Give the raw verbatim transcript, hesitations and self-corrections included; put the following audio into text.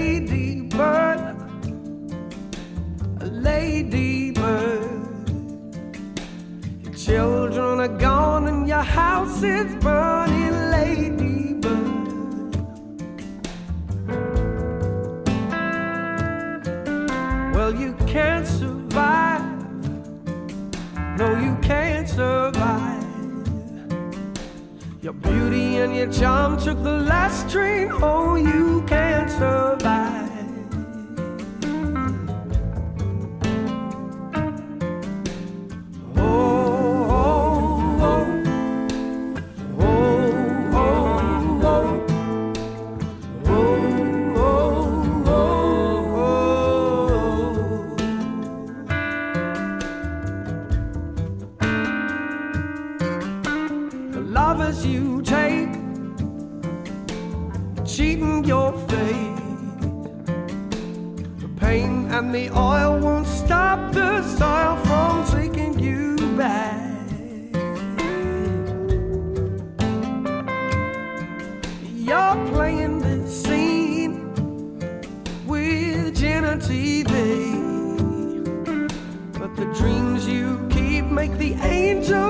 ladybird, a ladybird. Your children are gone and your house is burning, ladybird. Well, you can't survive. No, you can't survive. Your beauty and your charm took the last train home. You can't survive. Lovers you take, cheating your fate. The pain and the oil won't stop the soil from taking you back. You're playing this scene with Jenna T V, but the dreams you keep make the angels